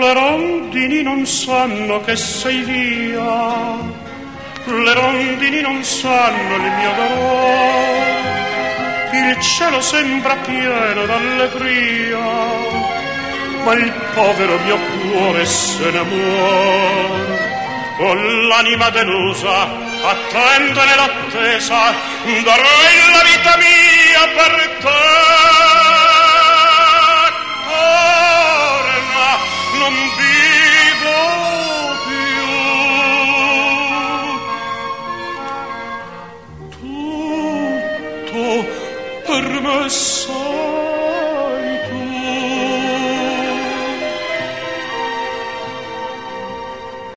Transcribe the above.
Le rondini non sanno che sei via, le rondini non sanno il mio dolore, il cielo sembra pieno d'allegria, ma il povero mio cuore se ne muore. Con l'anima delusa, attenta nell'attesa, darei la vita mia per te. Torna, non vivo più. Tutto per me